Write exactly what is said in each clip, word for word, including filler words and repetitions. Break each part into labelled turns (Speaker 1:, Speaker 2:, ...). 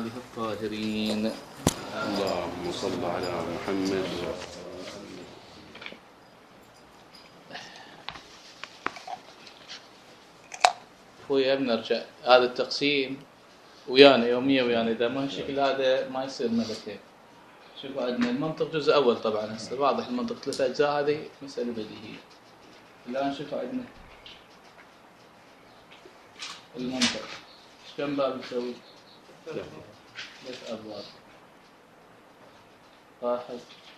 Speaker 1: آله الطاهرين.
Speaker 2: اللهم صل على محمد.
Speaker 1: خويا بنرجع هذا التقسيم ويانا يوميا ويانا، اذا ما الشكل هذا ما يصير ملكين. شوفوا عندنا المنطق جزء اول طبعا، هسه واضح المنطق ثلاث اجزاء، هذه مساله بديهيه. الان شوفوا عندنا المنطق كم باب يسوي؟ ثلاث ابواب. واحد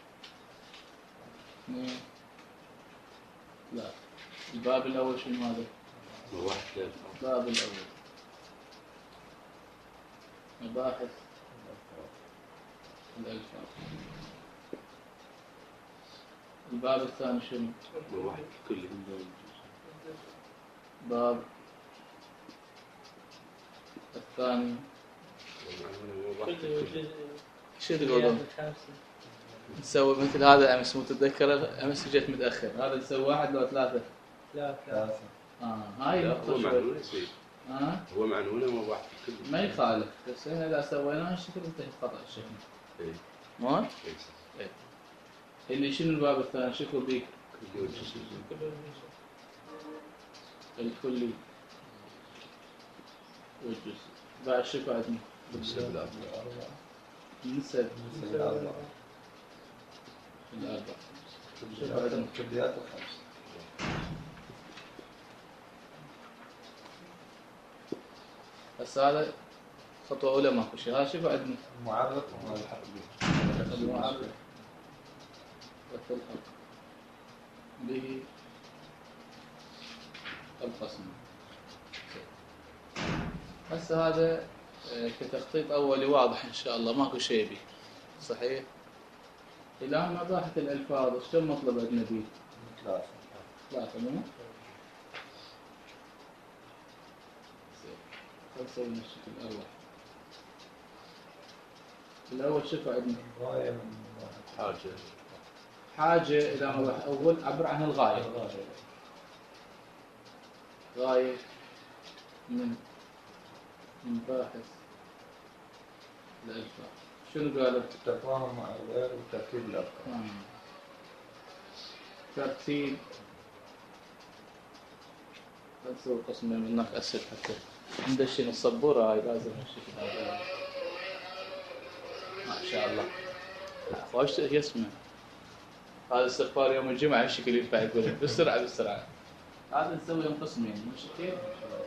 Speaker 1: اثنين ثلاثة. الباب الاول شنو هذا؟
Speaker 2: واحد.
Speaker 1: الباب الاول مباحث الألفاظ. الباب الثاني شنو؟
Speaker 2: واحد كله.
Speaker 1: باب الثاني شو تقولون؟ نسوي مثل هذا امس، متذكر امس جيت متاخر، هذا نسوي واحد لو ثلاثه؟
Speaker 3: لا ثلاثة.
Speaker 1: اه هاي
Speaker 2: هو
Speaker 1: نقطه شوي.
Speaker 2: معنونه يصير.
Speaker 1: اه
Speaker 2: هو معنونه ما واحد كله.
Speaker 1: ما يخالف، بس احنا اذا سويناه الشكل انتهى خطا الشكل.
Speaker 2: اي.
Speaker 1: مو؟
Speaker 2: اي.
Speaker 1: ايه. اللي شنو الباب الثاني؟ شكله بيك
Speaker 2: كله.
Speaker 1: الكلي والجزء. بعد شو بعدنا؟
Speaker 2: بالسبب
Speaker 1: النسب
Speaker 3: الأربعة.
Speaker 1: الأربعة.
Speaker 3: شو بعدهم؟ كليات الخمس.
Speaker 1: بس هذا خطوة أولى ماكو شيء. هذا شو بعدنا؟
Speaker 3: المعرف والحق به.
Speaker 1: المعرف والتلحق به القسم. هسه هذا كتخطيط أولي واضح إن شاء الله، ماكو شيء به. صحيح؟ الآن مباحث الألفاظ شو مطلب عندنا به؟
Speaker 3: ثلاثة.
Speaker 1: ثلاثة مو؟ نسوي الشكل الأول. الأول شوف عندنا
Speaker 3: غاية من واحد.
Speaker 2: حاجة.
Speaker 1: حاجة. إذا مباحث أول عبر عن الغاية. غاية من مباحث الألفاظ. شنو قالوا؟
Speaker 3: التفاهم مع الغير وترتيب الأفكار.
Speaker 1: آه. ترتيب. نسوي قسمة من هناك أسد حتى ندشن الصبورة هاي لازم الشكل هذا. ما شاء الله. وايش يسمع؟ هذا استغفار يوم الجمعة الشكل ينفع يقول بسرعة بسرعة. هذا نسوي يوم قسمين مش كيف؟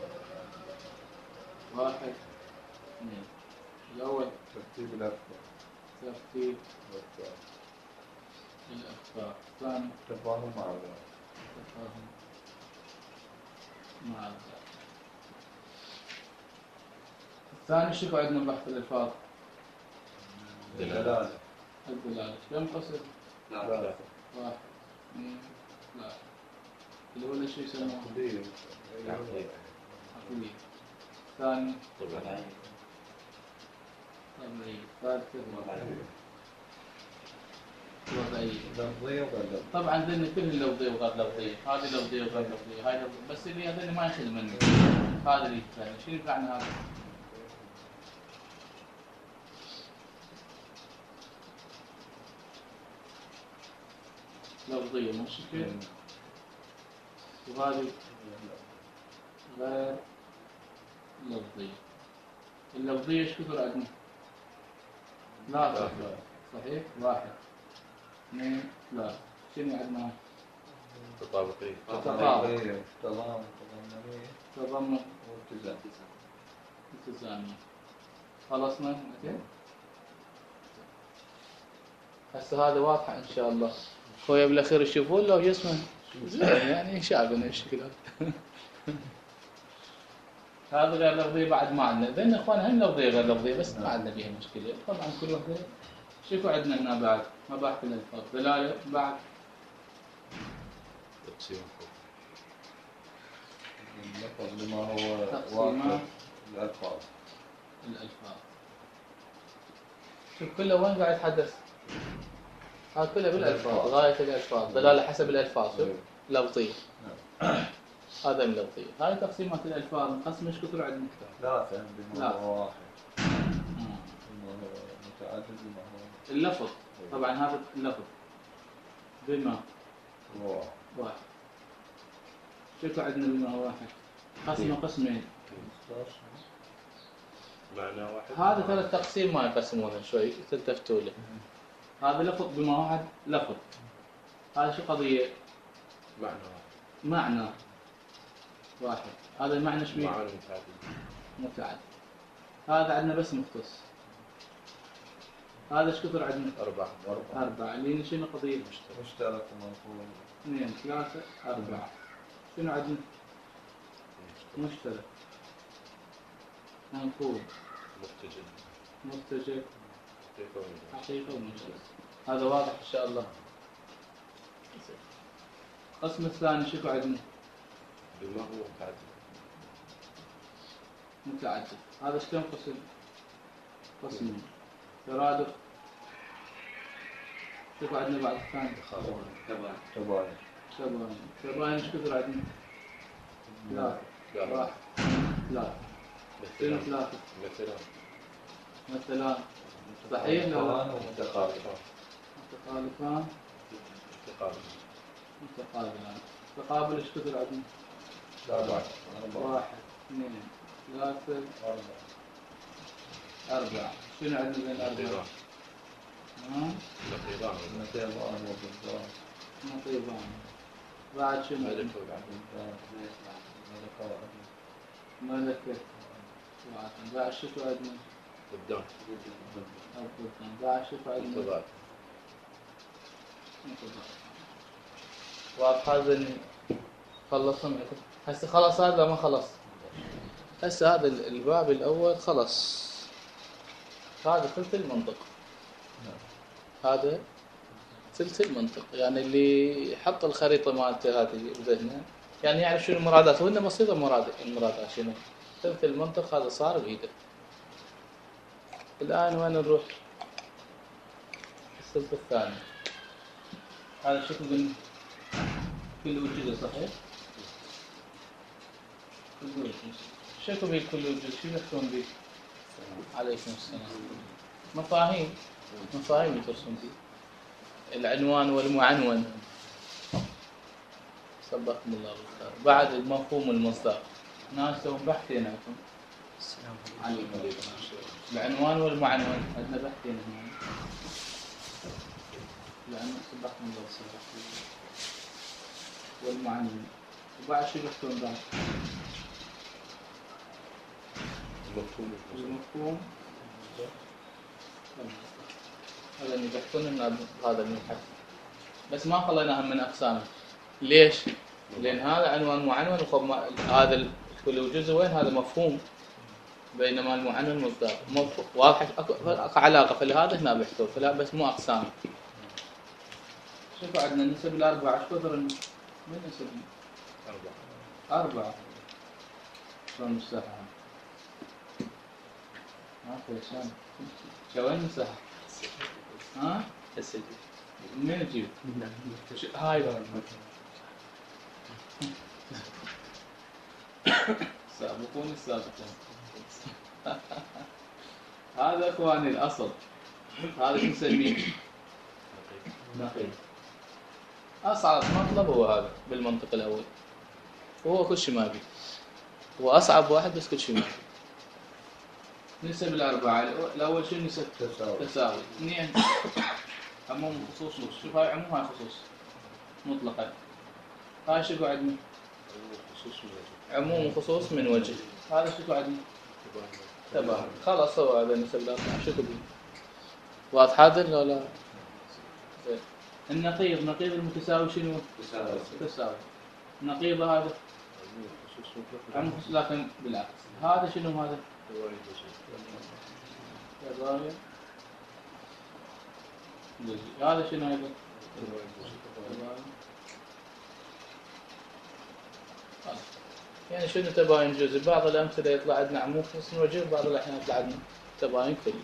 Speaker 1: واحد اثنين. الأول
Speaker 3: ترتيب الأفكار.
Speaker 1: ترتيب الأفكار. الثاني
Speaker 3: التفاهم مع الغير.
Speaker 1: تفاهم مع الغير. الثاني شوفوا عندنا بحث الألفاظ.
Speaker 3: دلالة.
Speaker 1: الدلالة. كم قصد؟
Speaker 3: ثلاثة.
Speaker 1: واحد اثنين ثلاثة. الأولى شو يسموها؟
Speaker 3: عقلية.
Speaker 2: عقلية.
Speaker 1: عقلية. الثاني
Speaker 2: طبعا.
Speaker 1: طبيعية. الثالثة وضعية.
Speaker 3: لفظية وغير لفظية.
Speaker 1: طبعا ذني كل لفظية وغير لفظية، هذه لفظية وغير لفظية، هاي لفظية، بس اللي هذول ما يخل مني. هذا اللي يفهم، شنو يفعل هذا؟ لفظية مش كده؟ وهذه غير لفظية. اللفظية ايش كثر عندنا؟ ثلاثة. صحيح؟ واحد اثنين ثلاثة. شنو عندنا؟
Speaker 2: تطابقية.
Speaker 3: تطابقية. تضامن. تضامنية.
Speaker 1: تضمن
Speaker 3: والتزام.
Speaker 1: التزامية. خلصنا؟ اوكي؟ هسه هذا واضحة ان شاء الله. خويا بالاخير يشوفون لو يسمع زين يعني شعبنا الشكل هذا. هذا غير لفظية بعد ما عندنا، ذن اخوان هم لفظية غير لفظية بس ما عندنا بيها مشكلة. طبعا كل وحدة شوفوا عندنا هنا بعد مباحث الألفاظ. دلالة بعد
Speaker 2: تقسيم.
Speaker 3: اللفظ لما هو
Speaker 1: تقسيمات
Speaker 3: واحد الألفاظ.
Speaker 1: الألفاظ. شوف كله وين قاعد يتحدث؟ هذا كله بالألفاظ. غاية الألفاظ. دلالة حسب الألفاظ. شوف لفظية. هذا من لفظية. هاي تقسيمات الألفاظ. نقسم ايش كثر عندنا؟
Speaker 3: ثلاثة بما هو واحد.
Speaker 1: اللفظ طبعا هذا اللفظ بما
Speaker 3: روح
Speaker 1: واحد. شوفوا عندنا بما واحد قسمه قسمين.
Speaker 2: معنى واحد.
Speaker 1: هذا ثلاث تقسيم ما يقسمونه شوي تلتفتوا له. هذا لفظ بما واحد لفظ. هذا شو قضية؟
Speaker 2: معنى واحد.
Speaker 1: معنى واحد. هذا المعنى شو
Speaker 2: معنى متعدد.
Speaker 1: متعدد. هذا عندنا بس مختص. هذا ايش كثر عندنا؟
Speaker 2: أربعة.
Speaker 3: أربعة
Speaker 1: أربعة. اللي شنو قضية؟
Speaker 3: مشترك ومنقول.
Speaker 1: اثنين ثلاثة أربعة. شنو عندنا؟ مشترك. منقول.
Speaker 2: مرتجل.
Speaker 1: مرتجل.
Speaker 2: حقيقة ومجاز.
Speaker 1: حقيقة ومجاز. هذا واضح إن شاء الله. القسم الثاني شو عندنا؟
Speaker 2: بما هو متعدد.
Speaker 1: متعدد. هذا ايش كم قسم؟ قسمين. ترادف. شوف عندنا بعد الثاني.
Speaker 2: تباين.
Speaker 3: تباين.
Speaker 1: تباين. تباين ايش كثر عندنا؟ ثلاثة. واحد. ثلاثة. شنو ثلاثة؟
Speaker 2: مثلا.
Speaker 1: مثلا. صحيح ولا لا؟
Speaker 3: متقابلان.
Speaker 1: متخالفان.
Speaker 2: متقابل.
Speaker 1: متقابلان. تقابل ايش كثر عندنا؟
Speaker 3: أربعة. أربعة.
Speaker 1: واحد. اثنين. ثلاثة.
Speaker 3: أربعة.
Speaker 1: أربعة. شنو عندنا بين الأربعة؟
Speaker 2: نقيضان.
Speaker 1: ها؟
Speaker 2: نقيضان.
Speaker 3: نقيضان وضدان.
Speaker 1: نقيضان. بعد شنو عندنا؟
Speaker 2: ملك وعدل.
Speaker 3: ملك وعدل.
Speaker 1: ملكة وعدل. بعد شو عندنا؟
Speaker 2: ضدان.
Speaker 1: الضدان. بعد شو عندنا؟
Speaker 2: متضاد.
Speaker 1: متضاد. واضح هذا خلصنا. هسه خلص هذا ما خلص. هسه هذا الباب الأول خلص. هذا ثلث المنطق. هذا ثلث المنطق. يعني اللي حط الخريطة مالته هذه بذهنه يعني يعرف شنو المرادات. وإنه بسيطة مراد المرادات شنو. ثلث المنطق هذا صار بإيده. الآن وين نروح؟ الثلث الثاني. هذا شكل من كل وجوده صحيح؟ كل وجوده. شكو به كل وجود؟ شو يحكون به؟ عليكم السلام. مفاهيم. مفاهيم ترسم به. العنوان والمعنون. سبقكم الله بالخير. بعد المفهوم والمصداق. ناس سووا بحثين عنكم. السلام عليكم. العنوان والمعنون عندنا بحثين هنا. العنوان سبقكم الله بالخير. والمعنون. وبعد شو يحكون بعد؟
Speaker 2: المفهوم.
Speaker 1: المفهوم. هذا اللي بيحكون لنا هذا المبحث. بس ما خليناها من أقسامه. ليش؟ لأن هذا عنوان معنون وخب هذا كل جزء وين هذا مفهوم. بينما المعنون مصداق. واضح أكو علاقة فلهذا هنا بيحكوا فلا بس مو أقسام. شوفوا عندنا نسب الأربعة ايش كثر من نسبنا؟
Speaker 2: أربعة.
Speaker 1: أربعة. شلون مساحة؟ ما في شلون؟ شوين مساحة؟ ها؟
Speaker 2: السجل.
Speaker 1: منين تجيب؟ هاي سابقون السابقون. هذا اخواني الاصل. هذا شو نسميه؟ نقيض. اصعب مطلب هو هذا بالمنطق الاول. وهو كل شيء ما بي. هو اصعب واحد بس كل شيء ما بي. نسب الاربعه الاول شو نسب؟
Speaker 3: تساوي.
Speaker 1: تساوي. اثنين عموم خصوص. شوف هاي عموم هاي خصوص مطلقا. هاي شو عندنا؟ عموم وخصوص من وجه. هذا شو عندنا؟ تباين. خلاص هو هذا نسب الاربعه. شو تبي؟ واضح هذا ولا لا؟ زين. النقيض. نقيض المتساوي شنو؟
Speaker 3: تساوي.
Speaker 1: تساوي. النقيض هذا عموم خصوص لكن بالعكس. هذا شنو هذا؟ تباين. هذا شنو هذا؟ يعني شنو تباين جزء؟ بعض الأمثلة يطلع عندنا عموم خصوص من وجه وبعض الأحيان يطلع عندنا تباين كلي.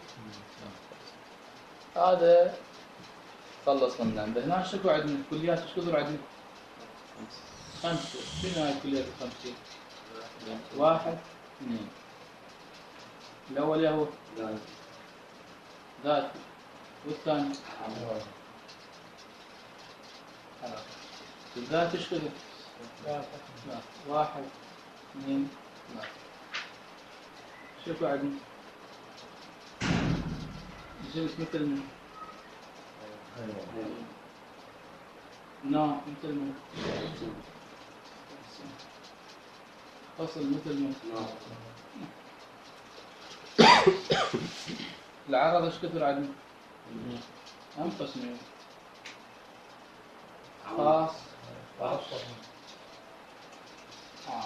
Speaker 1: هذا خلصنا من عنده. هنا شكو عندنا كليات ايش كثر عندنا؟ خمسة. شنو هاي الكليات الخمسة؟ واحد اثنين. الأول يا هو ذاتي. والثاني الذات تشكله لا واحد اثنين ثلاثة. شوفوا عندنا جنس مثل من نوع مثل من فصل مثل من العرض ايش كثر عندنا؟ هم قسمين خاص خاص اه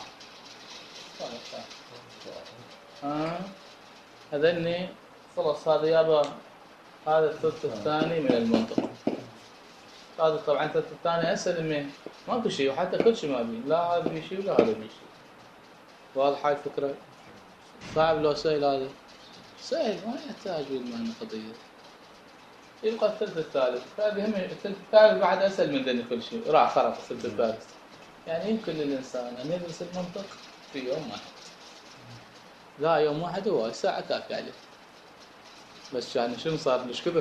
Speaker 1: اه هذني خلاص هذا يابا هذا الثلث الثاني من المنطق. هذا طبعا الثلث الثاني اسهل منه ماكو شيء وحتى كل شيء ما بيه لا هذا بيه شيء ولا هذا بيه شيء. واضح هاي الفكره؟ صعب لو سهل هذا؟ سهل ما يحتاج بالمعنى قضيه. يبقى الثلث الثالث فهذه هم الثلث الثالث بعد اسهل من ذني كل شيء راح خرق الثلث الثالث. يعني يمكن للانسان ان يدرس المنطق في يوم واحد. لا يوم واحد هو ساعه كافيه عليه. بس يعني شنو صار ليش كثر؟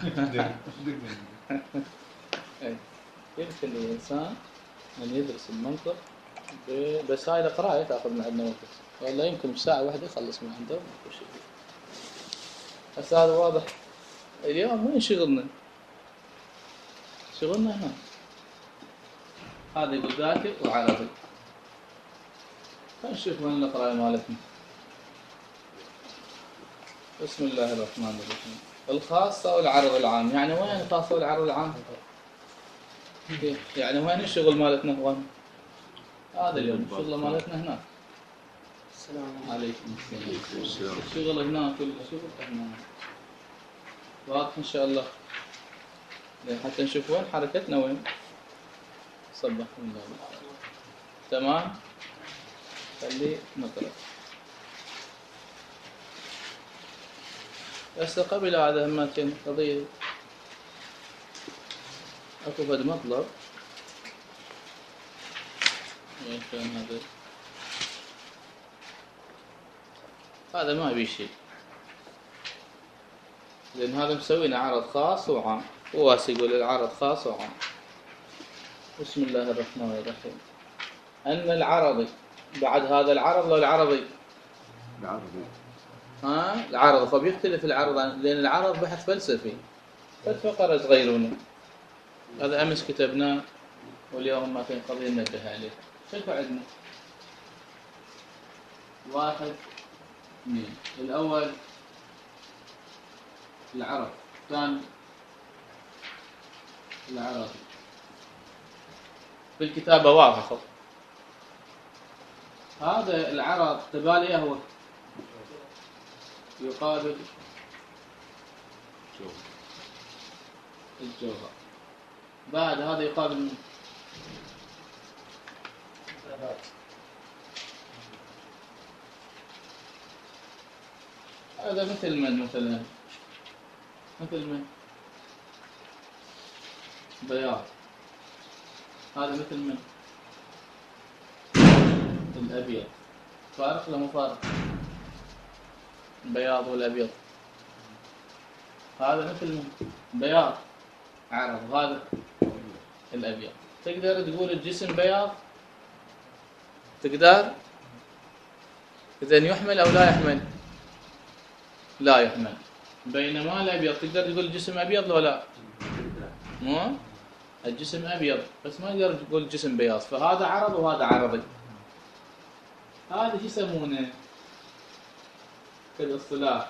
Speaker 1: يمكن للإنسان أن يدرس المنطق بس هاي القراءة تأخذ معنا وقت ولا يمكن بساعة واحدة يخلص من عنده وكل شيء. بس هذا واضح. اليوم وين شغلنا؟ شغلنا هنا. هذا يقول ذاكر وعربي. خلينا نشوف وين القراءة مالتنا. بسم الله الرحمن الرحيم. الخاصة والعرض العام. يعني وين الخاصة والعرض العام؟ يعني وين الشغل مالتنا وين؟ هذا اليوم الشغل مالتنا هناك. السلام عليكم. السلام. الشغل هناك كل شغل هناك. واضح إن شاء الله. حتى نشوف وين حركتنا وين. صبح الله. تمام. خلي نقرأ. بس قبل هذا ما كان قضية أكو فد مطلب وين كان هذا هذا ما بيه شيء لأن هذا مسوينا عرض خاص وعام هو يقول العرض خاص وعام. بسم الله الرحمن الرحيم. أن العرضي بعد هذا العرض لو العرضي
Speaker 2: العرضي
Speaker 1: ها العرض فبيختلف العرض لأن العرض بحث فلسفي فقرة صغيرونة هذا أمس كتبناه واليوم ما في قضية ننبه عليه. شوفوا عندنا واحد اثنين الأول العرض الثاني العرض في الكتابة واضح فقط. هذا العرض تباليه هو يقابل الجوهر. بعد هذا يقابل من هذا مثل من مثلا مثل من بياض. هذا مثل من الأبيض. فارق ولا مو فارق؟ البياض والأبيض. هذا مثل من بياض عرض هذا الأبيض. تقدر تقول الجسم بياض؟ تقدر؟ إذن يحمل أو لا يحمل؟ لا يحمل. بينما الأبيض تقدر تقول الجسم أبيض ولا لا؟ مو؟ الجسم أبيض بس ما تقدر تقول الجسم بياض. فهذا عرض وهذا عرضي. هذا شو يسمونه؟ كالاصطلاح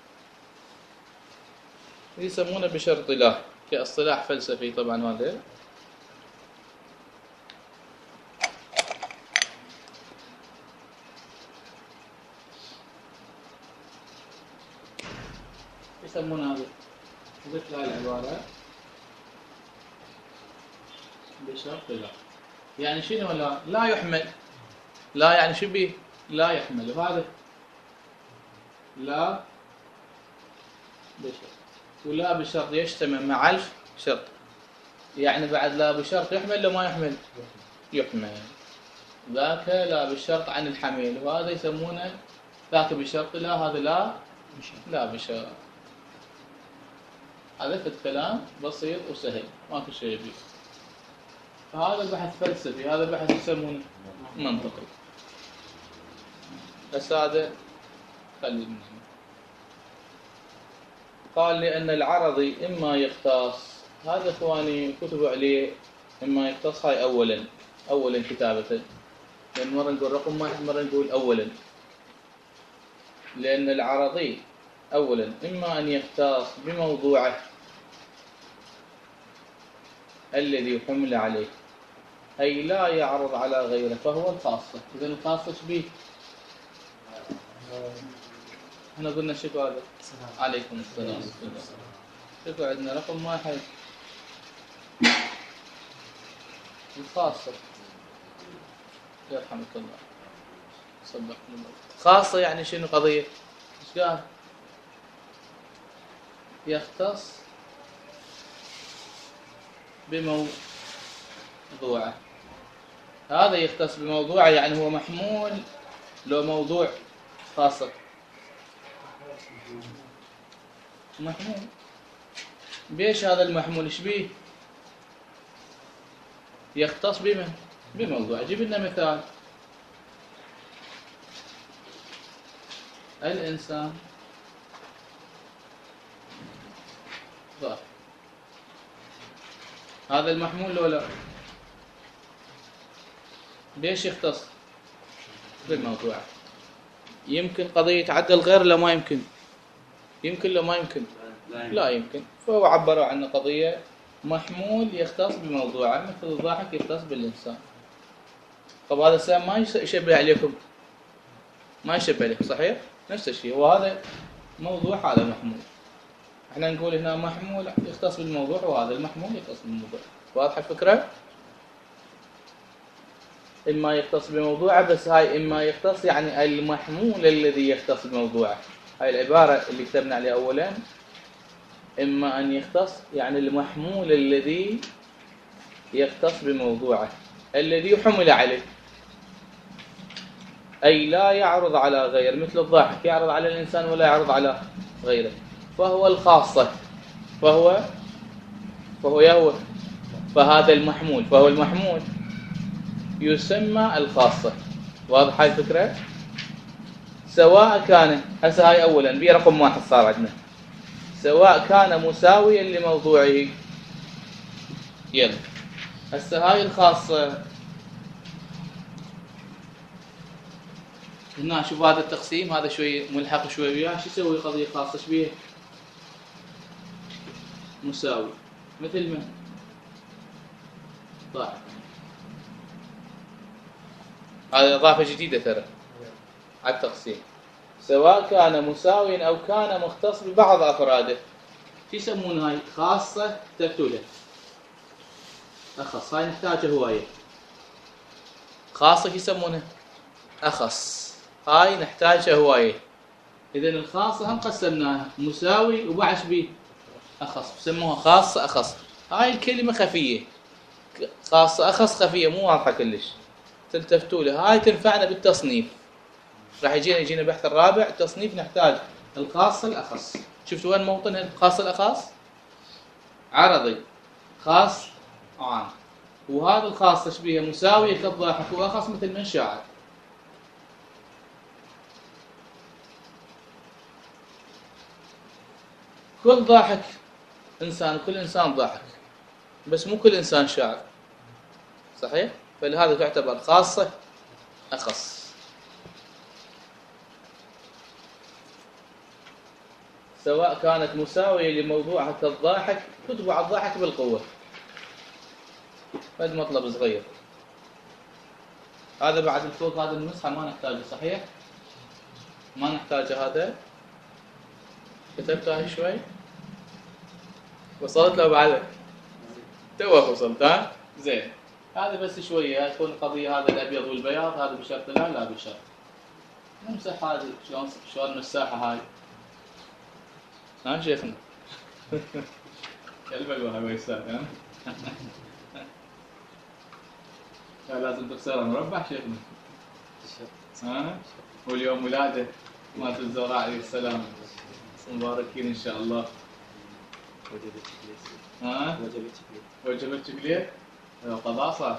Speaker 1: يسمونه بشرط لا كاصطلاح فلسفي طبعا. هذا يسمونه هذا قلت لا العبارة بشرط لا. يعني شنو لا؟ لا يحمل. لا يعني شو بيه؟ لا يحمل. وهذا لا بشرط ولا بشرط يجتمع مع ألف شرط. يعني بعد لا بشرط يحمل لو ما يحمل يحمل. ذاك لا بالشرط عن الحميل وهذا يسمونه ذاك بشرط لا. هذا لا لا بشرط. هذا فد كلام بسيط وسهل ما في شيء فيه. فهذا بحث فلسفي، هذا بحث يسمونه منطقي. بس هذا خلي منه. قال لأن العرضي إما يختص، هذا إخواني كتبوا عليه إما يختص، هاي أولا أولا كتابة، لأن مرة نقول رقم واحد مرة نقول أولا. لأن العرضي أولا إما أن يختص بموضوعه الذي حمل عليه، أي لا يعرض على غيره، فهو الخاصة. إذا الخاصة شبيه؟ احنا قلنا شكو هذا؟ عليكم السلام. شكو عندنا رقم واحد الخاصة. يرحمك الله. صدقني الله. خاصة يعني شنو قضية؟ ايش قال؟ يختص بموضوعه. هذا يختص بموضوعه يعني هو محمول لو موضوع خاصة. محمول. بيش هذا المحمول ايش بيه؟ يختص بمن؟ بموضوع. جيب لنا مثال. الإنسان ضار. هذا المحمول لو لا؟ بيش يختص؟ بالموضوع. يمكن قضية تعدل غير لا ما يمكن؟ يمكن لا ما يمكن؟ لا يمكن. فهو عبروا عنه قضية محمول يختص بموضوعه، مثل الضاحك يختص بالإنسان. طب هذا السام ما يشبه عليكم؟ ما يشبه عليكم صحيح؟ نفس الشيء. وهذا موضوع هذا محمول. احنا نقول هنا محمول يختص بالموضوع وهذا المحمول يختص بالموضوع. واضحة الفكرة؟ إما يختص بموضوعه، بس هاي إما يختص يعني المحمول الذي يختص بموضوعه. هاي العبارة اللي كتبنا عليها أولا، إما أن يختص يعني المحمول الذي يختص بموضوعه الذي حمل عليه، أي لا يعرض على غير، مثل الضاحك يعرض على الإنسان ولا يعرض على غيره، فهو الخاصة. فهو فهو يهوى فهذا المحمول، فهو المحمول يسمى الخاصة. واضح هاي الفكرة؟ سواء كان هسه هاي أولا بي رقم واحد صار عندنا، سواء كان مساويا لموضوعه. يلا هسه هاي الخاصة هنا. شوف هذا التقسيم هذا شوي ملحق شوي وياه. شو يسوي قضية خاصة؟ ايش بيه؟ مساوي. مثل من؟ طيب هذه إضافة جديدة ترى على التقسيم. سواء كان مساويا أو كان مختص ببعض أفراده. شو يسمون هاي؟ خاصة تفتولة. أخص. هاي نحتاجه هواية. خاصة شو يسمونها؟ أخص. هاي نحتاجها هواية. إذن الخاصة هم قسمناها مساوي وبعد بيه أخص، بسموها خاصة أخص. هاي الكلمة خفية. خاصة أخص خفية مو واضحة كلش. تلتفتوا لها. هاي تنفعنا بالتصنيف. راح يجينا يجينا بحث الرابع التصنيف نحتاج الخاصة الأخص. شفتوا وين موطن الخاصة الأخص؟ عرضي خاص عام. وهذا الخاصة شبيه مساوية كالضاحك وأخص مثل من شاعر. كل ضاحك إنسان، كل إنسان ضاحك، بس مو كل إنسان شاعر. صحيح؟ فلهذا تعتبر خاصة أخص. سواء كانت مساوية لموضوعها كالضاحك، تتبع الضاحك بالقوة. هذا مطلب صغير. هذا بعد الفوق هذا النسخة ما نحتاجه صحيح؟ ما نحتاجه. هذا كتبته هاي شوي وصلت له بعد توه وصلت. ها زين. هذا بس شويه تكون القضيه. هذا الابيض والبياض هذا بشرط لا لا بشرط. نمسح هذه. شلون شلون مساحه هاي؟ ها شيخنا قلبك وهو يسار. ها لازم تكسرها مربع شيخنا. ها واليوم ولاده مالت الزهراء عليه السلام، مباركين ان شاء الله.
Speaker 3: وجبت شكليت.
Speaker 1: ها
Speaker 3: وجبت شكليت.
Speaker 1: وجبت شكليت قباصة.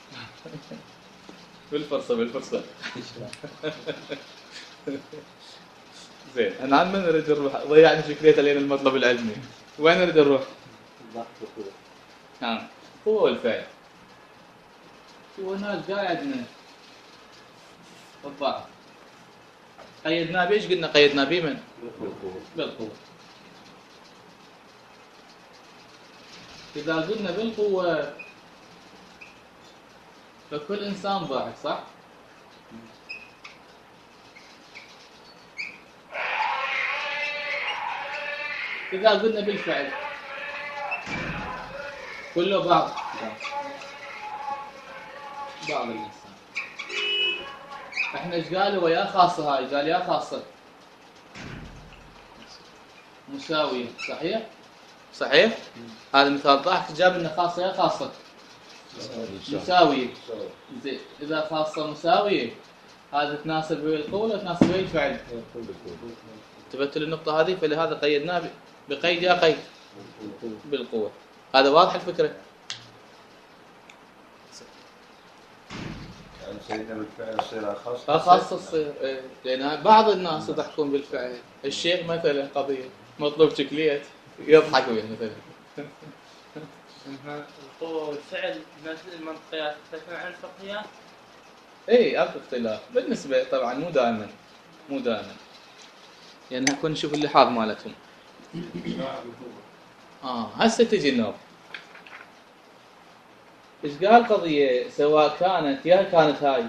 Speaker 1: بالفرصة بالفرصة. زين انا عن من نريد نروح؟ ضيعنا شكليت لين المطلب العلمي. وين نريد نروح؟
Speaker 3: الضغط والقوة.
Speaker 1: ها قوة والفعل. شو هناك قاعد عندنا الضعف. قيدناه بإيش قلنا قيدناه بمن؟
Speaker 3: بالقوة.
Speaker 1: بالقوة. إذا قلنا بالقوة فكل إنسان ضاحك صح؟ إذا قلنا بالفعل كله بعض بعض الإنسان. احنا ايش قالوا ويا خاصة هاي؟ قال يا خاصة مساوية صحيح؟ صحيح؟ هذا مثال ضحك جاب لنا خاصة يا خاصة مساوية. زين إذا خاصة مساوية هذا تناسب ويا القوة ولا تناسب ويا الفعل؟ انتبهت للنقطة هذه فلهذا قيدناه بقيد يا قيد بالقوة. هذا واضح الفكرة؟
Speaker 2: يعني سيدنا بالفعل يصير أخص
Speaker 1: خاصة تصير إيه. لأن بعض الناس يضحكون بالفعل. الشيخ مثلا قضية مطلوب شكليات يضحك به مثلا.
Speaker 4: القوة والفعل بالنسبة للمنطقيات تختلف عن الفقهيات؟
Speaker 1: اي اكو اختلاف بالنسبة طبعا مو دائما مو دائما يعني هكون نشوف اللحاظ مالتهم. اه هسه تجي النوب. ايش قال قضية سواء كانت يا كانت هاي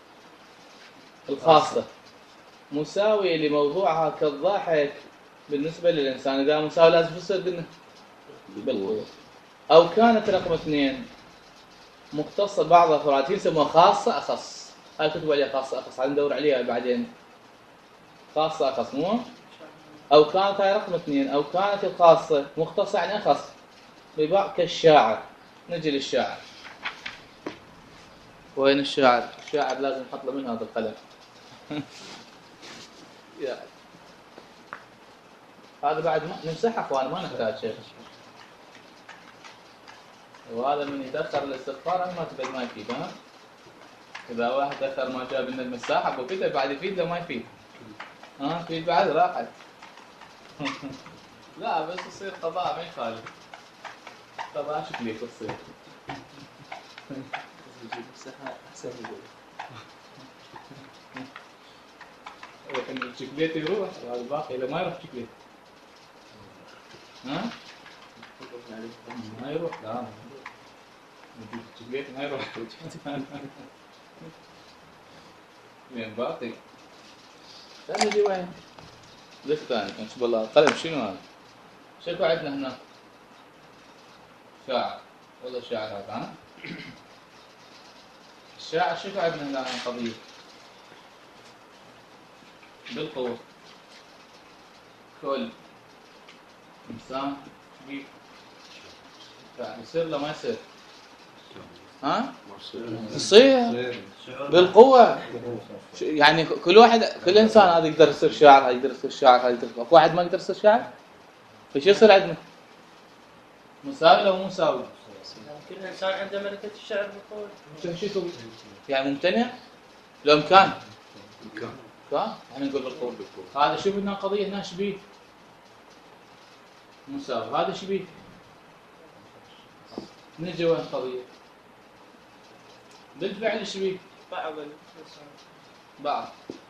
Speaker 1: الخاصة مساوية لموضوعها كالضاحك بالنسبة للإنسان. إذا مساوي لازم تصير قلنا بالقوة. أو كانت رقم اثنين مختصة بعض أفراد يسموها خاصة أخص. هاي كتبوا عليها خاصة أخص ندور عليها بعدين. خاصة أخص مو؟ أو كانت هاي رقم اثنين أو كانت الخاصة مختصة يعني أخص ببعض كالشاعر. نجي للشاعر. وين الشاعر؟ الشاعر لازم نحط له من هذا القلم. يعني هذا بعد ما نمسحه اخوان ما نحتاج شيء. وهذا من يتاخر الاستغفار ما تبد ما يفيد. ها اذا واحد تاخر ما جاب لنا المساحه وكذا بعد يفيد له ما يفيد. ها يفيد بعد راحت. لا بس يصير قضاء ما يخالف. قضاء شكلي تصير.
Speaker 3: مساحة أحسن من
Speaker 1: لكن الشكليت يروح والباقي إذا ما يروح شكليت ها ما يروح. لا الشكليت ما يروح. مين باقي ثاني نجي وين ذيك ثاني نشوف والله القلم شنو هذا. شكو عندنا هنا شاعر والله شاعر هذا. ها الشاعر شكو عندنا هنا قضية بالقوة. كل إنسان بي يصير لا ما يصير. ها يصير بالقوة. يعني كل واحد كل إنسان هذا يقدر يصير شاعر هذا يقدر يصير شاعر هذا يقدر. واحد ما يقدر يصير شاعر فش يصير عندنا مساوي لو مو مساوي.
Speaker 4: كل إنسان عنده ملكة الشعر بالقوة.
Speaker 1: شو يسوي يعني ممتنع لو إمكان كان احنا نقول بالقوة. هذا شو بدنا قضية هنا شبيه مساوي. هذا شبيه نجي وين قضية بالفعل شبيه
Speaker 4: بعض الإنسان
Speaker 1: بعض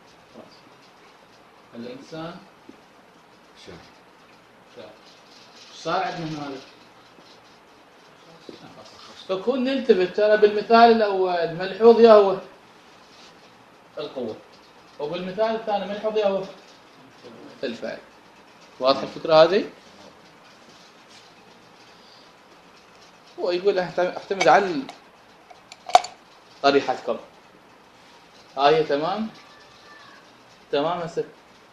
Speaker 1: الإنسان
Speaker 2: شاعر.
Speaker 1: شاعر. صار عندنا هنا هذا فكون ننتبه ترى بالمثال الأول ملحوظ يا هو القوة وبالمثال الثاني ملحوظ يا هو الفعل. واضح الفكرة هذه؟ هو يقول اعتمد على طريحتكم. هاي تمام تمام هسه.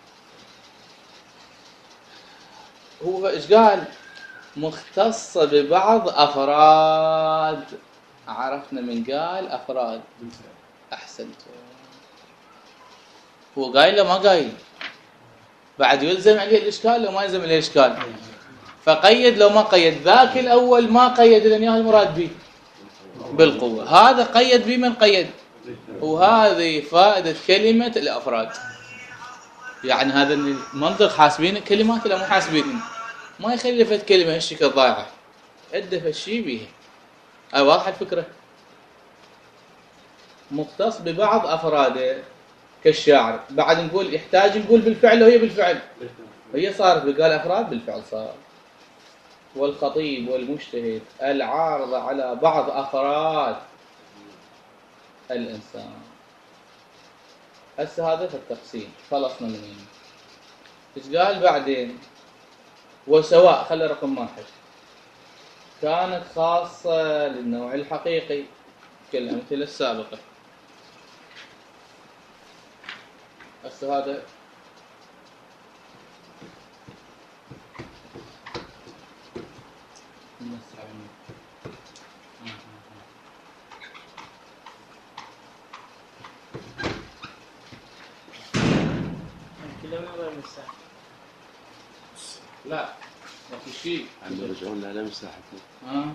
Speaker 1: هو ايش قال مختصة ببعض أفراد. عرفنا من قال أفراد. أحسنت. هو قايل لا ما قايل بعد يلزم عليه الإشكال لو ما يلزم عليه الإشكال. فقيد لو ما قيد ذاك الأول ما قيد لأن ياهو المراد به بالقوة، هذا قيد بمن قيد. وهذه فائدة كلمة الأفراد. يعني هذا المنطق حاسبين الكلمات ولا مو حاسبين؟ ما يخلي فت كلمة هالشكل ضايعة، ادى فشي بيها. أي واضحة الفكرة؟ مختص ببعض أفراده كالشاعر، بعد نقول يحتاج نقول بالفعل وهي بالفعل، هي صارت بقال أفراد بالفعل صار. والخطيب والمجتهد العارض على بعض أفراد الإنسان. هسه هذا في التقسيم خلصنا من هنا. ايش قال بعدين؟ وسواء خلي رقم واحد كانت خاصة للنوع الحقيقي كالأمثلة السابقة. هسه هذا
Speaker 4: كلامنا غير مساحة.
Speaker 1: لا ما في شيء.
Speaker 2: عم يرجعون لها مساحة.
Speaker 1: ها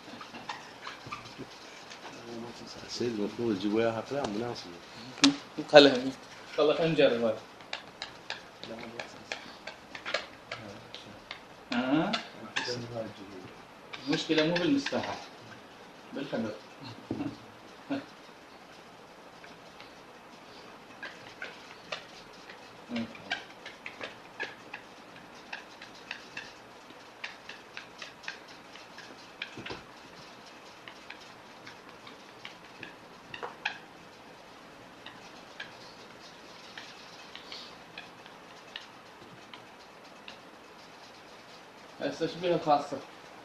Speaker 2: سيد المفروض تجيب وياها أقلام مناسبة.
Speaker 1: خلها والله خلينا نجرب هذا. ها المشكلة مو بالمساحة بالحبر. التشبيه الخاصة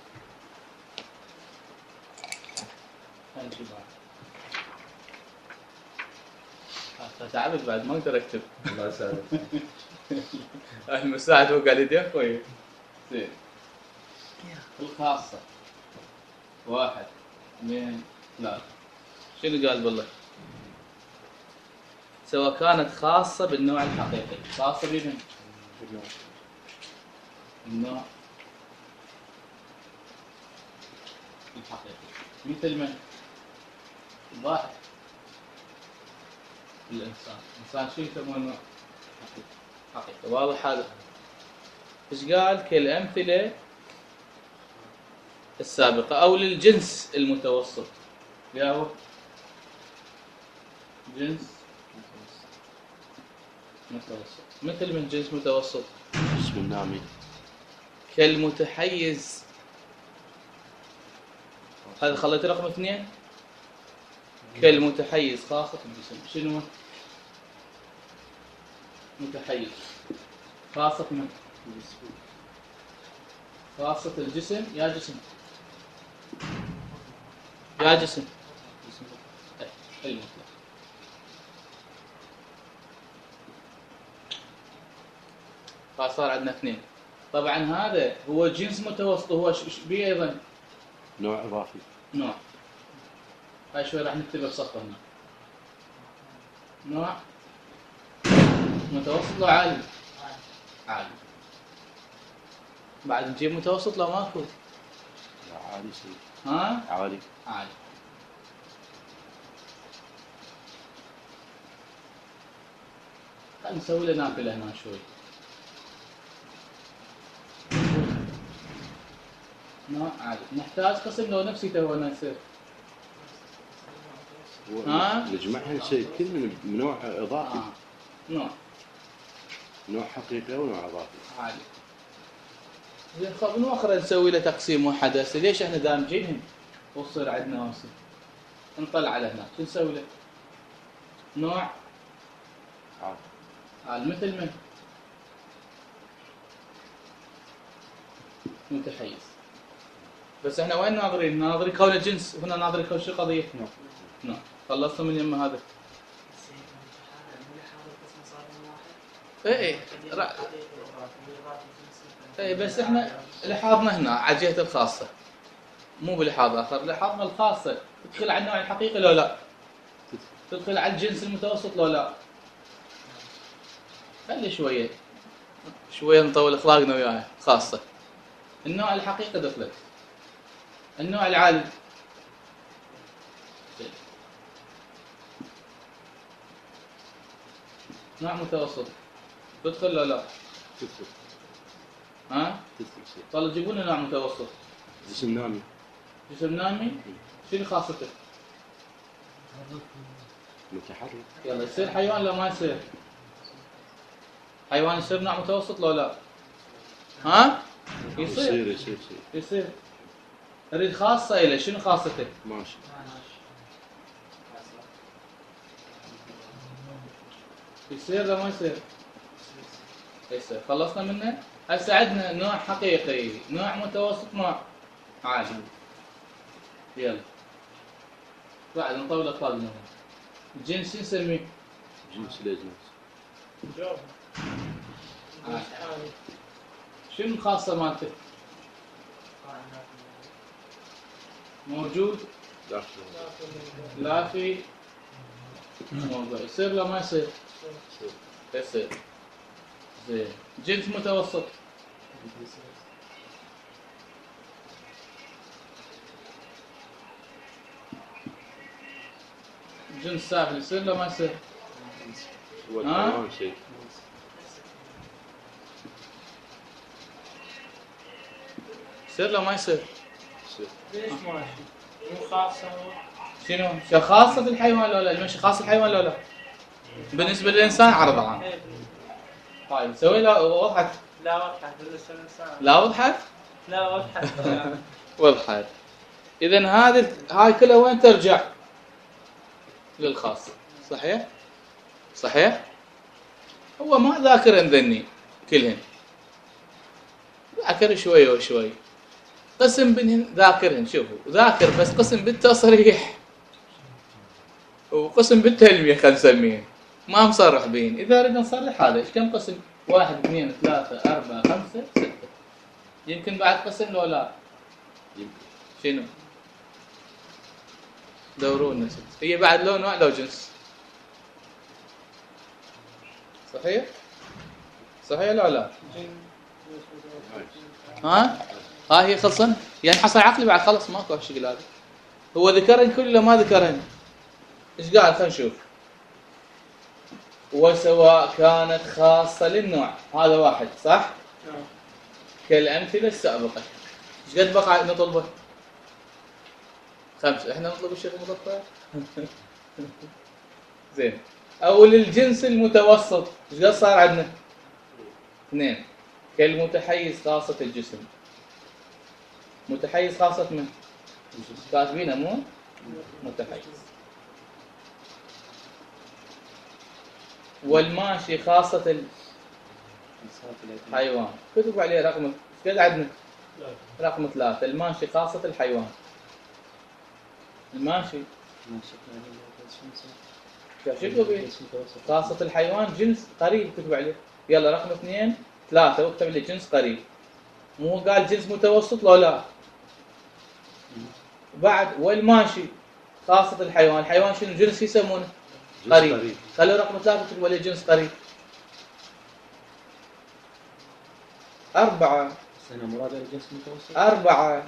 Speaker 1: هنشوف بعد. تعبت بعد ما اقدر اكتب.
Speaker 2: الله يسعدك.
Speaker 1: المساعد هو قال لي يا اخوي زين. الخاصة واحد اثنين ثلاثة. شنو قال بالله؟ سواء كانت خاصة بالنوع الحقيقي، خاصة بمن؟ النوع الحقيقي. مثل من؟ الظاهر الإنسان. الإنسان شو يسمونه؟ حقيقي. واضح هذا؟ إيش قال؟ كالأمثلة السابقة أو للجنس المتوسط. يا هو جنس متوسط. مثل من جنس متوسط؟
Speaker 2: اسم النامي.
Speaker 1: كالمتحيز. هذا خليت رقم اثنين. كالمتحيز خاصة الجسم. شنو متحيز؟ خاصة من خاصة الجسم. يا جسم يا جسم المطلق. فصار عندنا اثنين. طبعا هذا هو جنس متوسط. هو بيه ايضا
Speaker 2: نوع إضافي.
Speaker 1: نوع. هاي شوي راح نكتبه بصفه هنا. نوع متوسط لو عالي؟ عالي. بعد نجيب متوسط لو ماكو؟
Speaker 2: لا عالي سيد.
Speaker 1: ها؟
Speaker 2: عالي.
Speaker 1: عالي. خلينا نسوي له نافله هنا شوي. نوع عالي. نحتاج قسم لو نفسي تو انا يصير. ها؟
Speaker 2: نجمعهم شيء كل من نوع إضافي.
Speaker 1: آه. نوع.
Speaker 2: نوع حقيقي ونوع إضافي.
Speaker 1: عالي. زين خب من اخر نسوي له تقسيم واحد هسه. ليش احنا دامجينهم وتصير عندنا هسه؟ نطلع على هنا شو نسوي له؟ نوع
Speaker 2: عالي.
Speaker 1: عالي مثل من؟ متحيز. بس احنا وين ناظرين؟ ناظرين كون الجنس. هنا ناظرين كون شو قضيه؟ نوع. نوع. خلصنا من يم هذا. اي اي را... اي بس احنا لحاظنا هنا على جهه الخاصه مو بلحاظ اخر. لحاظنا الخاصه تدخل على النوع الحقيقي لو لا؟ تدخل على الجنس المتوسط لو لا؟ خلي شويه شويه نطول اخلاقنا وياها خاصه. النوع الحقيقي دخلت. النوع العالي نوع متوسط تدخل ولا لا؟
Speaker 2: تدخل
Speaker 1: ها؟
Speaker 2: تدخل شيء.
Speaker 1: طلع جيبوا لنا نوع متوسط.
Speaker 2: جسم نامي.
Speaker 1: جسم نامي شنو خاصته؟
Speaker 2: متحرك.
Speaker 1: يلا يصير حيوان لو ما يصير؟ حيوان يصير نوع متوسط لو لا؟ ها؟ يصير
Speaker 2: يصير يصير يصير.
Speaker 1: يصير. اريد خاصة إلى شنو خاصته؟
Speaker 2: ماشي.
Speaker 1: يصير لو ما يصير؟ يصير. خلصنا منه؟ هسه عندنا نوع حقيقي، نوع متوسط، نوع عالي. يلا. بعد نطول أطفال منهم. الجنس نسميه؟
Speaker 2: جنس الأجناس.
Speaker 4: جواب.
Speaker 1: عالي. شنو الخاصة مالته؟ موجود؟
Speaker 2: داخل.
Speaker 1: لا في موضوع. يصير لو ما يصير؟
Speaker 2: يصير.
Speaker 1: يصير. زين. جنس متوسط. جنس سافل يصير لو ما يصير؟
Speaker 2: هو
Speaker 1: ها؟
Speaker 2: الحيوان شيء.
Speaker 1: يصير لو ما يصير؟
Speaker 2: يصير.
Speaker 4: ليش ماشي؟ مو خاصة.
Speaker 1: شنو؟ شو خاصة في الحيوان ولا لا؟ المشي خاص الحيوان ولا لا؟ بالنسبة للإنسان عرض عام. طيب سوي له وضحت؟
Speaker 4: لا وضحت بالنسبة للإنسان.
Speaker 1: لا وضحت؟
Speaker 4: لا وضحت.
Speaker 1: وضحت. إذا هذه هاي كلها وين ترجع؟ للخاص. صحيح؟ صحيح؟ هو ما ذاكر ذني كلهن. ذاكر شوي وشوي. قسم بينهن ذاكرهن. شوفوا ذاكر بس قسم بالتصريح وقسم بالتلمية خلينا نسميه. ما مصرح بين. إذا أردنا نصرح هذا إيش كم قسم؟ واحد اثنين ثلاثة أربعة خمسة ستة. يمكن بعد قسم لو لا؟
Speaker 2: يمكن.
Speaker 1: شنو؟ دورونا ست. هي بعد لو نوع لو جنس. صحيح؟ صحيح لا لا؟ ها؟ ها هي خلصن؟ يعني حصل عقلي بعد خلص ماكو هالشكل هذا. هو ذكرن كله ما ذكرن. ايش قاعد خلينا نشوف. وسواء كانت خاصة للنوع هذا واحد صح؟ كالأمثلة السابقة. ايش قد بقى نطلبه؟ خمسة. احنا نطلب الشيخ مظفر. زين. او للجنس المتوسط ايش قد صار عندنا؟ اثنين. كالمتحيز خاصة الجسم. متحيز خاصة من؟ كاتبينه مو؟ متحيز. والماشي خاصة الحيوان. كتب عليه رقم ايش قد عندنا؟ رقم ثلاثة. الماشي خاصة الحيوان. الماشي شو به؟ خاصة الحيوان جنس قريب كتب عليه. يلا رقم اثنين ثلاثة واكتب لي جنس قريب. مو قال جنس متوسط لو لا؟ بعد والماشي خاصة الحيوان. الحيوان شنو جنس يسمونه؟ قريب. قريب. خلوا رقم ثلاثة تكتبوا لي جنس قريب. أربعة.
Speaker 3: سنة مراد الجنس المتوسط.
Speaker 1: أربعة.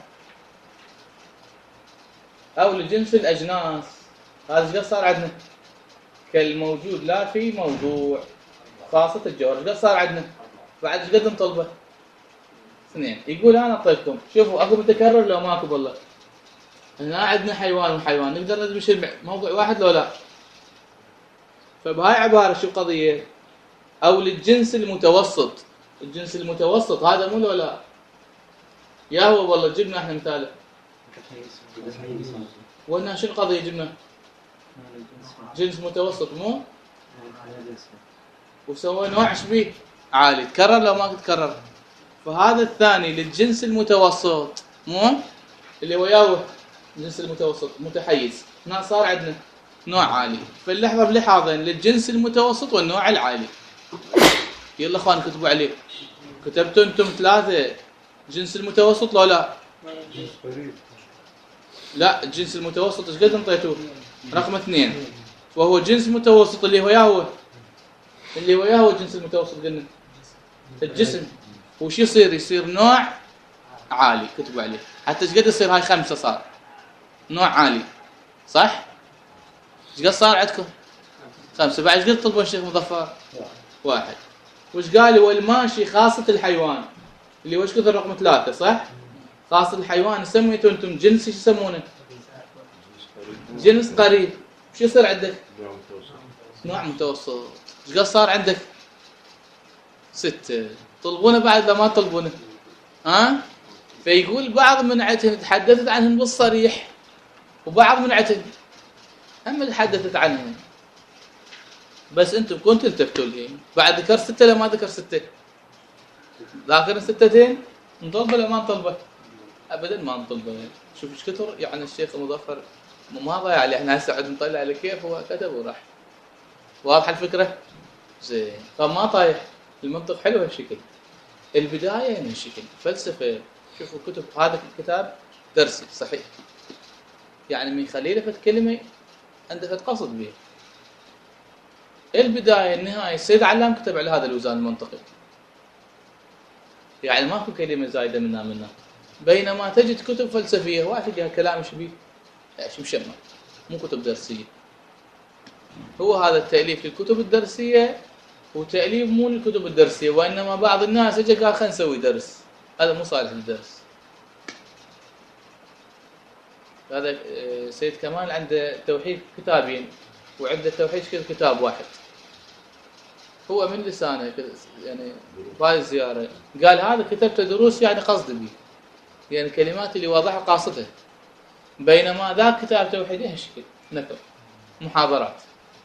Speaker 1: أو لجنس الأجناس. هذا ايش قد صار عندنا؟ كالموجود لا في موضوع خاصة الجوهر. ايش قد صار عندنا؟ بعد ايش قد نطلبه؟ اثنين. يقول أنا أعطيكم. شوفوا أكو متكرر لو ماكو بالله. هنا عندنا حيوان وحيوان نقدر ندمج موضوع واحد لو لا؟ فبهاي عبارة شو قضية؟ أو للجنس المتوسط. الجنس المتوسط هذا مو لو لا؟ يا هو والله جبنا احنا مثاله. وإنها شو القضية جبنا؟ جنس متوسط مو؟ وسوى نوع شبيه عالي. تكرر لو ما تكرر؟ فهذا الثاني للجنس المتوسط مو؟ اللي وياه الجنس المتوسط متحيز. هنا صار عندنا نوع عالي. فاللحظة بلحاظين للجنس المتوسط والنوع العالي. يلا اخوان كتبوا عليه. كتبتوا انتم ثلاثة جنس المتوسط لو لا؟ لا الجنس المتوسط ايش قد انطيتوه؟ رقم اثنين. وهو جنس متوسط اللي هو ياهو اللي هو ياهو الجنس المتوسط قلنا الجسم. وش يصير؟ يصير نوع عالي كتبوا عليه، حتى ايش قد يصير هاي خمسة صار نوع عالي صح؟ ايش قد صار عندكم؟ خمسة. بعد ايش قد طلبوا الشيخ مظفر؟ واحد. وش قال والماشي خاصة الحيوان اللي وش كثر رقم ثلاثة صح؟ خاصة الحيوان سميتوا انتم جنس ايش يسمونه؟ جنس قريب. وش يصير عندك؟ نوع متوسط. ايش قد صار عندك؟ ستة. طلبونه بعد لا ما طلبونه؟ ها؟ فيقول بعض من عتن تحدثت عنهم بالصريح وبعض من عتن اما تحدثت عنهم بس انتم كنتوا تلتفتوا لي. بعد ذكر ستة لا ما ذكر ستة؟ ذاكر ستتين نطلبه ولا ما نطلبه؟ ابدا ما نطلبه. شوف ايش كثر يعني الشيخ المظفر ما ضيع عليه. احنا هسه قاعد نطلع على كيف هو كتب وراح. واضحه الفكره؟ زين. طب ما طايح المنطق حلو هالشكل. البدايه من الشكل فلسفه. شوفوا كتب هذا الكتاب درسي صحيح يعني من خليله فت كلمه عنده فت قصد به. البدايه النهايه السيد علام كتب على هذا الوزان المنطقي يعني ماكو كلمه زايده منها منها. بينما تجد كتب فلسفيه واحد فيها كلام شبيه ايش مشمع مو كتب درسيه. هو هذا التاليف للكتب الدرسيه وتاليف مو للكتب الدرسيه وانما بعض الناس اجى قال خلينا نسوي درس. هذا مو صالح للدرس. هذا سيد كمال عنده توحيد كتابين وعنده توحيد كتاب واحد. هو من لسانه يعني باي الزياره قال هذا كتبته دروس يعني قصد بي يعني الكلمات اللي واضحه قاصده. بينما ذاك كتاب توحيدي هالشكل نثر محاضرات.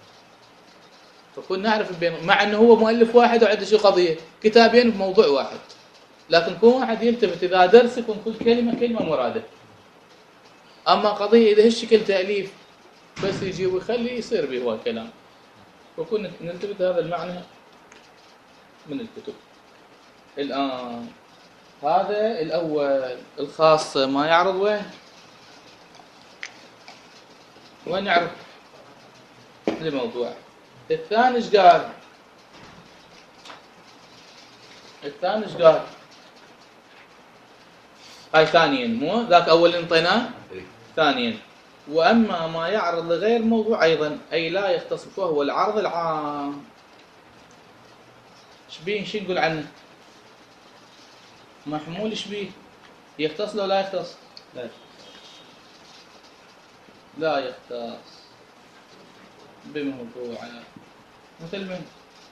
Speaker 1: فكنا نعرف بين مع انه هو مؤلف واحد وعنده شو قضيه كتابين بموضوع واحد لكن كل واحد يلتفت اذا درس يكون كل كلمه كلمه مراده. اما قضيه اذا هالشكل تاليف بس يجي ويخلي يصير به هو الكلام. وكنا نلتفت هذا المعنى من الكتب. الآن هذا الأول الخاص ما يعرض وين؟ وين يعرض؟ الموضوع. الثاني ايش قال؟ الثاني ايش قال؟ هاي ثانيا مو ذاك أول اللي انطيناه؟ ثانيا وأما ما يعرض لغير موضوع أيضا أي لا يختص فهو العرض العام. شبيه شو نقول عنه؟ محمول شبيه؟ يختص له لا يختص؟
Speaker 3: لا
Speaker 1: لا يختص بموضوع مثل من؟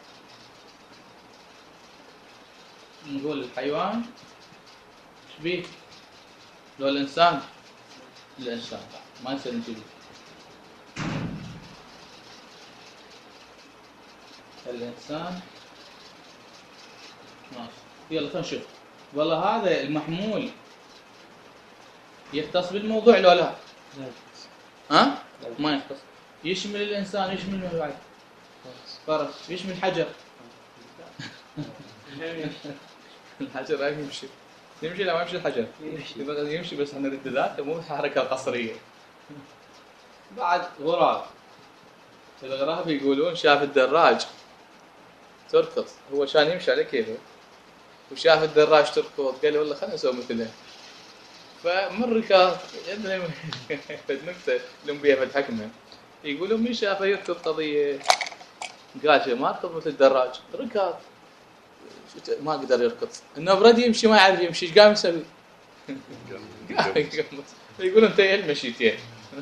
Speaker 1: نقول الحيوان شبيه؟ لو الإنسان الإنسان ما يصير نجيبه. الإنسان ماشي. يلا خلينا نشوف. والله هذا المحمول يختص بالموضوع لو لا؟ ها؟ ما يختص. يشمل الإنسان يشمل من بعد؟ فرس. يشمل حجر. الحجر ما يمشي. يمشي لا ما يمشي الحجر. يمشي يمشي بس احنا نرد ذاته مو حركة قصرية. بعد غراب. الغراب يقولون شاف الدراج تركض. هو كان يمشي على كيفه وشاف الدراج تركض قال له والله خلنا نسوي مثله. فمن ركض نكته لهم بيها في الحكمه يقولون مين شافه يركض قضيه قال شيء ما ركض مثل الدراج ركض ما قدر يركض انه برد يمشي ما يعرف يمشي ايش قام يسوي؟ يقولون انت مشيتين.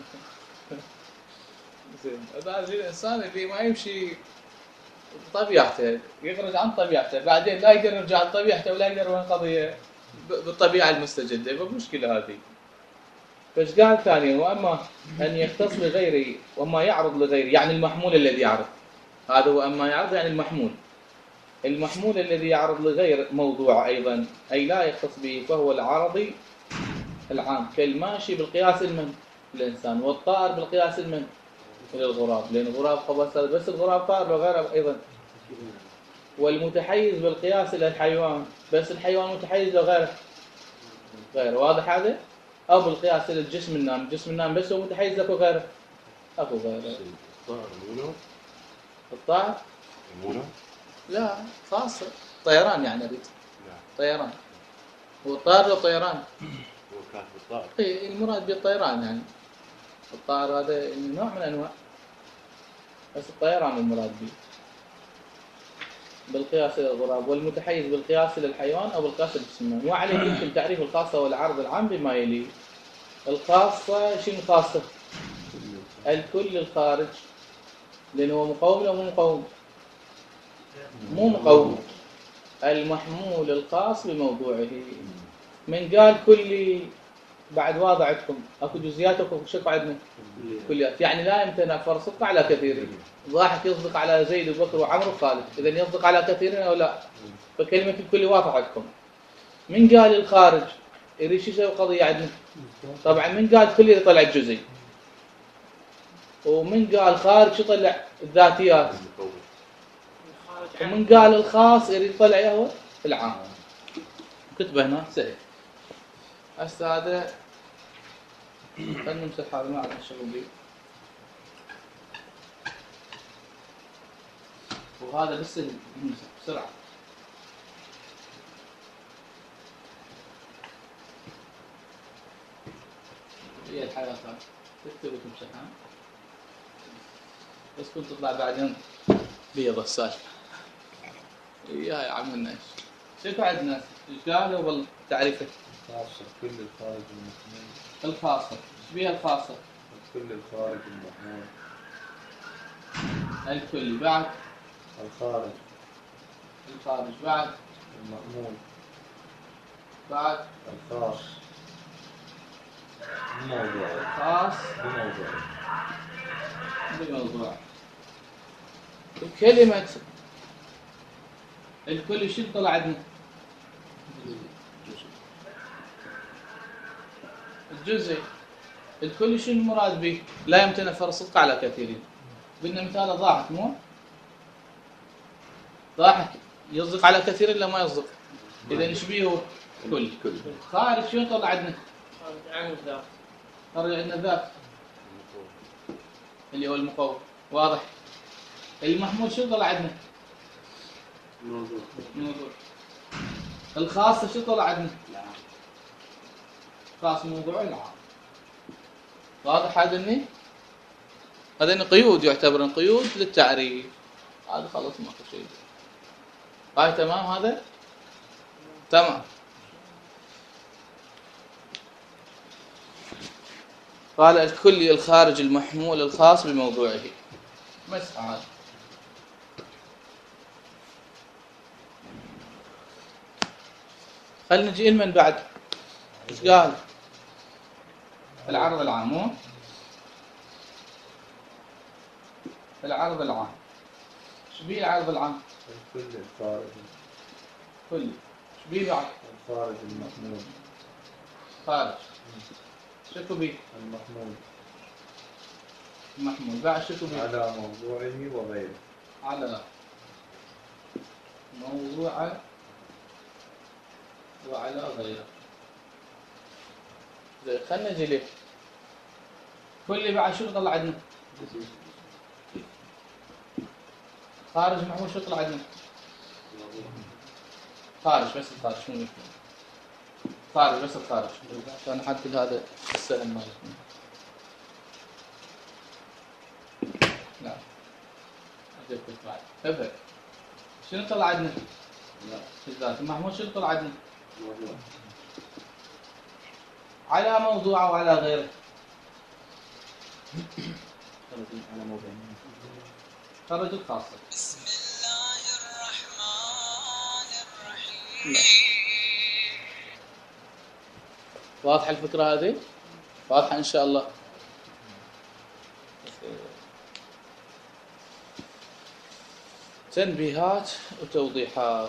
Speaker 1: زين هذا الانسان اللي ما يمشي بطبيعته يخرج عن طبيعته بعدين لا يقدر يرجع لطبيعته ولا يقدر ينقضي قضيه بالطبيعه المستجده فمشكله هذه. فايش قال ثانيا واما ان يختص لغيره وما يعرض لغيره يعني المحمول الذي يعرض. هذا هو اما يعرض يعني المحمول. المحمول الذي يعرض لغير موضوع ايضا اي لا يختص به فهو العرضي العام كالماشي بالقياس المن الانسان والطائر بالقياس المن للغراب لان الغراب خبص بس الغراب طائر وغيره ايضا. والمتحيز بالقياس الى الحيوان بس الحيوان متحيز لغيره غيره. واضح هذا؟ او بالقياس الى الجسم النام الجسم النام بس هو متحيز لك وغيره اكو غيره.
Speaker 2: الطائر مونو؟
Speaker 1: الطائر؟
Speaker 2: مونو؟
Speaker 1: لا خاصة طيران يعني اريد طيران هو طائر ولا طيران؟
Speaker 2: هو كان في الطائر.
Speaker 1: اي المراد بالطيران يعني الطائر هذا يعني نوع من انواع، بس الطيران المراد به بالقياس الى الغراب، والمتحيز بالقياس الى الحيوان او بالقياس للجسم. وعليه يمكن تعريف الخاصه والعرض العام بما يلي. الخاصه شنو الخاصه؟ الكل الخارج، لانه هو مقوم ولا مو مقوم؟ مو مقوم. المحمول الخاص بموضوعه. من قال كلي بعد واضع عندكم اكو جزئيات واكو شكو عندنا كليات، يعني لا يمتنع فرصك على كثير. ضاحك يصدق على زيد وبكر وعمر وخالد، اذا يصدق على كثيرين او لا؟ فكلمه الكل واضحه عندكم. من قال الخارج يريد شو يسوي قضيه عندنا؟ طبعا من قال كلي يطلع الجزئي، ومن قال خارج شو يطلع الذاتيات، ومن قال الخاص يريد يطلع هو العام. كتبه هنا سهل. هسه هذا خلينا نمسح هذا ما عندنا شغل به، وهذا بس نمسح بسرعه. هي الحياه هذه تكتب وتمسحها، بس كنت تطلع بعدين بيض السالفه. يا عم الناس شوفوا عندنا ايش قالوا بالتعريفه؟
Speaker 3: خاصة كل الخارج المحمول.
Speaker 1: الخاصه ايش بيها الخاصه؟
Speaker 3: كل الخارج المحمول.
Speaker 1: الكل بعد
Speaker 3: الخارج
Speaker 1: الخارج بعد
Speaker 3: المحمول.
Speaker 1: بعد
Speaker 3: الخاص بموضوع.
Speaker 1: الخاص
Speaker 3: بموضوع.
Speaker 1: بموضوع. كلمة الكل شو طلع عندنا؟ الجزء. الكل شو المراد به؟ لا يمتنع فرصك على كثيرين. قلنا مثال ضاحك مو؟ ضاحك يصدق على كثير ولا ما يصدق؟ إذا ايش بيه هو؟ كل. خارج شو طلع عندنا؟
Speaker 4: عن الذات.
Speaker 1: خرج عندنا الذات اللي هو المقوم. واضح؟ المحمول شو طلع عندنا؟
Speaker 2: موضوع.
Speaker 1: موضوع. الخاصة شو طلع عندنا؟ خاص موضوع العام. واضح هذا اني؟ هذين قيود يعتبرون قيود للتعريف. هذا خلص ما في شيء. هاي تمام هذا؟ تمام. قال الكلي الخارج المحمول الخاص بموضوعه. بس هذا. خلينا نجي من بعد. ايش قال؟ العرض العام مو؟ العرض العام. ايش بيه العرض العام؟
Speaker 3: كل الخارج.
Speaker 1: كل. ايش بيه بعد؟
Speaker 3: الخارج المحمول.
Speaker 1: خارج. شكو بيه؟
Speaker 3: المحمول.
Speaker 1: محمول. بعد شكو بيه؟
Speaker 3: على موضوعه وغيره.
Speaker 1: على موضوعه وعلى غيره. زين خلنا نجي ليه. كل بعد شو طلع عندنا؟ خارج محمول شو طلع عندنا؟ خارج بس الخارج مو محمول. خارج بس الخارج عشان نحدد هذا السهم مالتنا. نعم. اجيبك بعد. افهم. شنو طلع عندنا؟ لا الذات. محمول شنو طلع عندنا؟
Speaker 2: موضوع.
Speaker 1: على موضوعه وعلى غيره.
Speaker 3: على موضوع.
Speaker 1: خرج الخاصة.
Speaker 5: بسم الله الرحمن الرحيم.
Speaker 1: لا. واضحة الفكرة هذه؟ واضحة إن شاء الله. تنبيهات وتوضيحات.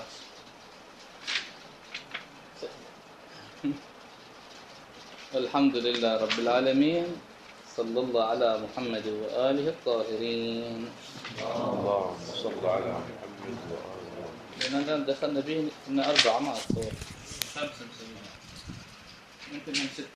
Speaker 1: الحمد لله رب العالمين، صلى الله على محمد وآله الطاهرين.
Speaker 2: اللهم صل على محمد وآله.
Speaker 1: لأننا دخلنا به إن أربعة ما أتصور. خمسة مسويها. يمكن من ستة.